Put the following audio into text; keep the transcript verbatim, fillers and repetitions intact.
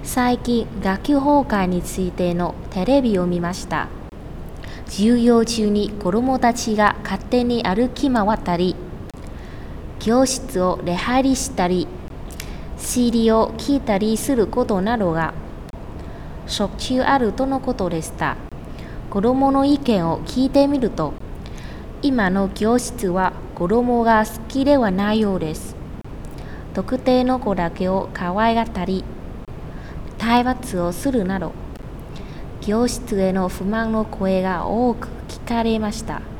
最近、学級崩壊についてのテレビを見ました。授業中に子どもたちが勝手に歩き回ったり、教室を出入りしたり、シーディー を聞いたりすることなどがしょっちゅうあるとのことでした。子どもの意見を聞いてみると、今の教室は子どもが好きではないようです。特定の子だけを可愛がったり、体罰をするなど、教室への不満の声が多く聞かれました。